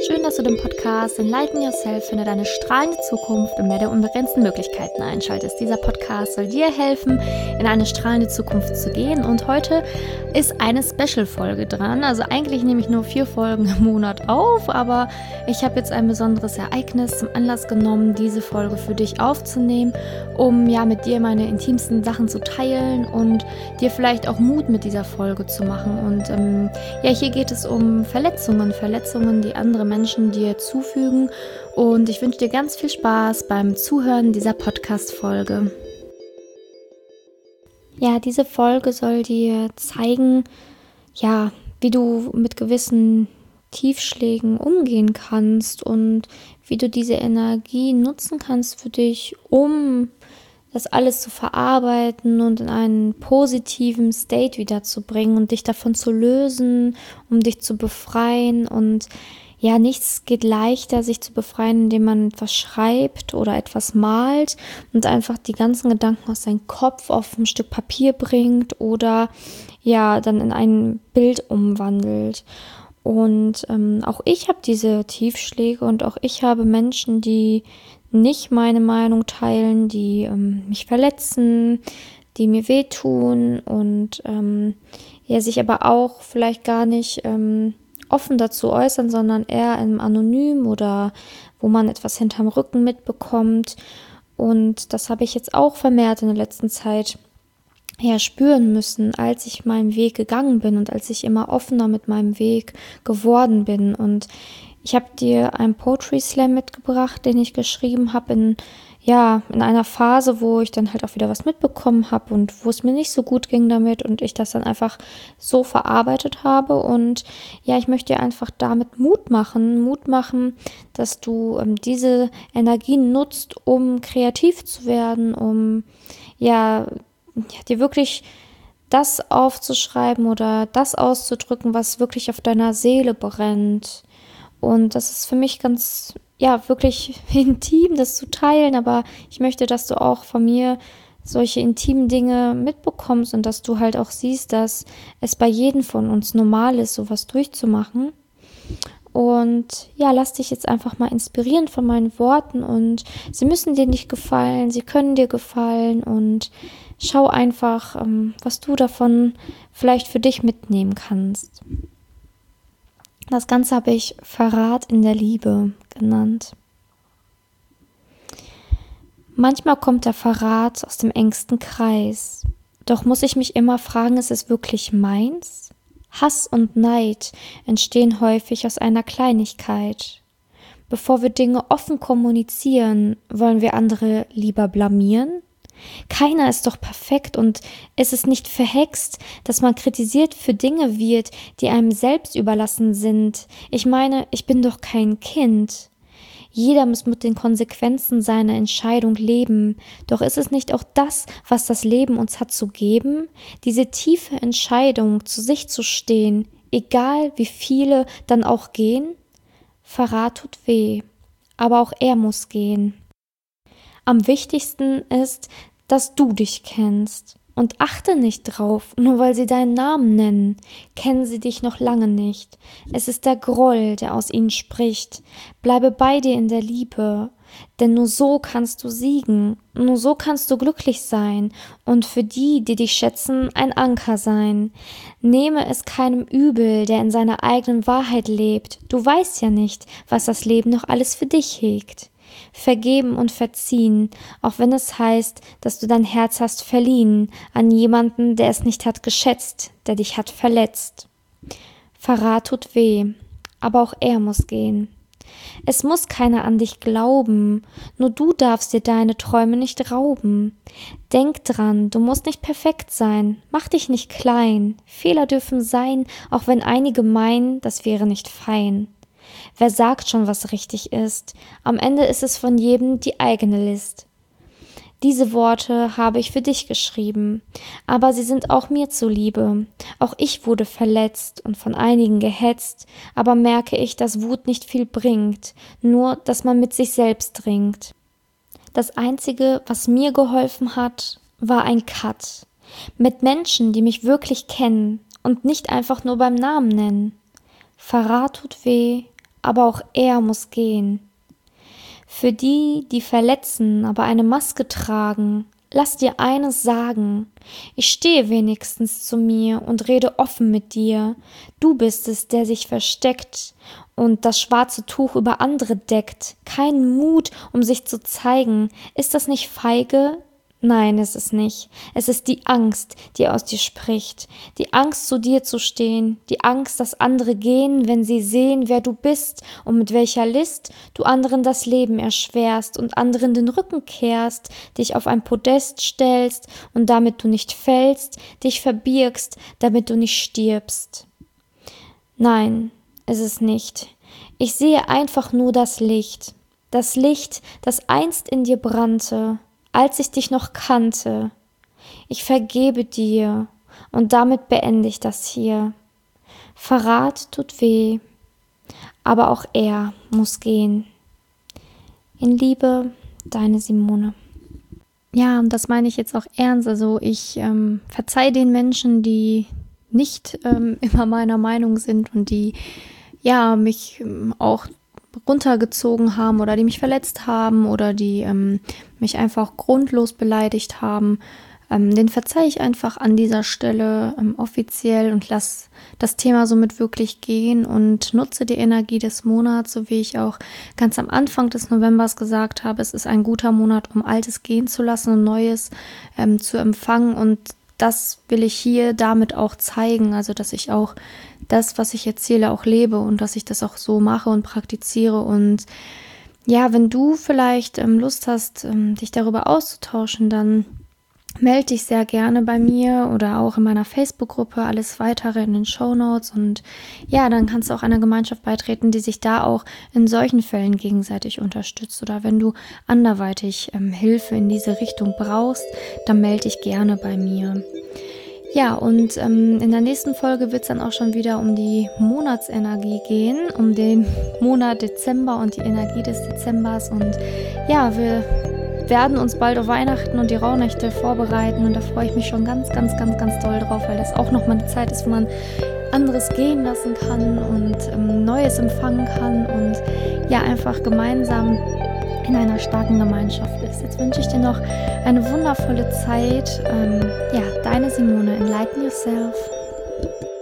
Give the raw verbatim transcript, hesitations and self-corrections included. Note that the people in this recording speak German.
Schön, dass du den Podcast Enlighten Yourself, finde deine strahlende Zukunft und mehr der unbegrenzten Möglichkeiten einschaltest. Dieser Podcast soll dir helfen, in eine strahlende Zukunft zu gehen. Und heute ist eine Special-Folge dran. Also eigentlich nehme ich nur vier Folgen im Monat auf, aber ich habe jetzt ein besonderes Ereignis zum Anlass genommen, diese Folge für dich aufzunehmen, um ja mit dir meine intimsten Sachen zu teilen und dir vielleicht auch Mut mit dieser Folge zu machen. Und ähm, ja, hier geht es um Verletzungen, Verletzungen, die andere Menschen dir zufügen. Und ich wünsche dir ganz viel Spaß beim Zuhören dieser Podcast-Folge. Ja, diese Folge soll dir zeigen, ja, wie du mit gewissen Tiefschlägen umgehen kannst und wie du diese Energie nutzen kannst für dich, um das alles zu verarbeiten und in einen positiven State wiederzubringen und dich davon zu lösen, um dich zu befreien. Und ja, nichts geht leichter, sich zu befreien, indem man etwas schreibt oder etwas malt und einfach die ganzen Gedanken aus seinem Kopf auf ein Stück Papier bringt oder ja, dann in ein Bild umwandelt. Und ähm, auch ich habe diese Tiefschläge und auch ich habe Menschen, die nicht meine Meinung teilen, die ähm, mich verletzen, die mir wehtun und ähm, ja, sich aber auch vielleicht gar nicht ähm, offen dazu äußern, sondern eher im Anonym oder wo man etwas hinterm Rücken mitbekommt. Und das habe ich jetzt auch vermehrt in der letzten Zeit ja spüren müssen, als ich meinen Weg gegangen bin und als ich immer offener mit meinem Weg geworden bin. Und ich habe dir einen Poetry Slam mitgebracht, den ich geschrieben habe in ja in einer Phase, wo ich dann halt auch wieder was mitbekommen habe und wo es mir nicht so gut ging damit und ich das dann einfach so verarbeitet habe. Und ja, ich möchte dir einfach damit Mut machen, Mut machen, dass du ähm, diese Energien nutzt, um kreativ zu werden, um ja, ja dir wirklich das aufzuschreiben oder das auszudrücken, was wirklich auf deiner Seele brennt. Und das ist für mich ganz, ja, wirklich intim, das zu teilen, aber ich möchte, dass du auch von mir solche intimen Dinge mitbekommst und dass du halt auch siehst, dass es bei jedem von uns normal ist, sowas durchzumachen. Und ja, lass dich jetzt einfach mal inspirieren von meinen Worten und sie müssen dir nicht gefallen, sie können dir gefallen und schau einfach, was du davon vielleicht für dich mitnehmen kannst. Das Ganze habe ich Verrat in der Liebe genannt. Manchmal kommt der Verrat aus dem engsten Kreis. Doch muss ich mich immer fragen, ist es wirklich meins? Hass und Neid entstehen häufig aus einer Kleinigkeit. Bevor wir Dinge offen kommunizieren, wollen wir andere lieber blamieren? Keiner ist doch perfekt und es ist nicht verhext, dass man kritisiert für Dinge wird, die einem selbst überlassen sind. Ich meine, ich bin doch kein Kind. Jeder muss mit den Konsequenzen seiner Entscheidung leben. Doch ist es nicht auch das, was das Leben uns hat zu geben? Diese tiefe Entscheidung, zu sich zu stehen, egal wie viele dann auch gehen? Verrat tut weh, aber auch er muss gehen. Am wichtigsten ist, dass du dich kennst und achte nicht drauf, nur weil sie deinen Namen nennen, kennen sie dich noch lange nicht. Es ist der Groll, der aus ihnen spricht. Bleibe bei dir in der Liebe, denn nur so kannst du siegen, nur so kannst du glücklich sein und für die, die dich schätzen, ein Anker sein. Nehme es keinem übel, der in seiner eigenen Wahrheit lebt. Du weißt ja nicht, was das Leben noch alles für dich hegt. Vergeben und verziehen, auch wenn es heißt, dass du dein Herz hast verliehen an jemanden, der es nicht hat geschätzt, der dich hat verletzt. Verrat tut weh, aber auch er muss gehen. Es muss keiner an dich glauben, nur du darfst dir deine Träume nicht rauben. Denk dran, du musst nicht perfekt sein, mach dich nicht klein, Fehler dürfen sein, auch wenn einige meinen, das wäre nicht fein. Wer sagt schon, was richtig ist? Am Ende ist es von jedem die eigene List. Diese Worte habe ich für dich geschrieben, aber sie sind auch mir zuliebe. Auch ich wurde verletzt und von einigen gehetzt, aber merke ich, dass Wut nicht viel bringt, nur, dass man mit sich selbst ringt. Das Einzige, was mir geholfen hat, war ein Cut. Mit Menschen, die mich wirklich kennen und nicht einfach nur beim Namen nennen. Verrat tut weh, aber auch er muss gehen. Für die, die verletzen, aber eine Maske tragen, lass dir eines sagen: Ich stehe wenigstens zu mir und rede offen mit dir. Du bist es, der sich versteckt und das schwarze Tuch über andere deckt. Kein Mut, um sich zu zeigen. Ist das nicht feige? Nein, es ist nicht. Es ist die Angst, die aus dir spricht. Die Angst, zu dir zu stehen. Die Angst, dass andere gehen, wenn sie sehen, wer du bist und mit welcher List du anderen das Leben erschwerst und anderen den Rücken kehrst, dich auf ein Podest stellst und damit du nicht fällst, dich verbirgst, damit du nicht stirbst. Nein, es ist nicht. Ich sehe einfach nur das Licht. Das Licht, das einst in dir brannte, als ich dich noch kannte. Ich vergebe dir und damit beende ich das hier. Verrat tut weh, aber auch er muss gehen. In Liebe, deine Simone. Ja, und das meine ich jetzt auch ernst. Also ich ähm, verzeih den Menschen, die nicht ähm, immer meiner Meinung sind und die ja mich ähm, auch runtergezogen haben oder die mich verletzt haben oder die ähm, mich einfach grundlos beleidigt haben, ähm, den verzeihe ich einfach an dieser Stelle ähm, offiziell und lass das Thema somit wirklich gehen und nutze die Energie des Monats, so wie ich auch ganz am Anfang des Novembers gesagt habe. Es ist ein guter Monat, um Altes gehen zu lassen und Neues ähm, zu empfangen, und das will ich hier damit auch zeigen, also dass ich auch das, was ich erzähle, auch lebe und dass ich das auch so mache und praktiziere. Und ja, wenn du vielleicht ähm, Lust hast, ähm, dich darüber auszutauschen, dann melde dich sehr gerne bei mir oder auch in meiner Facebook-Gruppe, alles weitere in den Shownotes, und ja, dann kannst du auch einer Gemeinschaft beitreten, die sich da auch in solchen Fällen gegenseitig unterstützt, oder wenn du anderweitig ähm, Hilfe in diese Richtung brauchst, dann melde dich gerne bei mir. Ja, und ähm, in der nächsten Folge wird es dann auch schon wieder um die Monatsenergie gehen, um den Monat Dezember und die Energie des Dezembers, und ja, wir werden uns bald auf Weihnachten und die Rauhnächte vorbereiten, und da freue ich mich schon ganz, ganz, ganz, ganz doll drauf, weil das auch nochmal eine Zeit ist, wo man anderes gehen lassen kann und ähm, Neues empfangen kann und ja, einfach gemeinsam in einer starken Gemeinschaft ist. Jetzt wünsche ich dir noch eine wundervolle Zeit. Ähm, ja, deine Simone, enlighten yourself.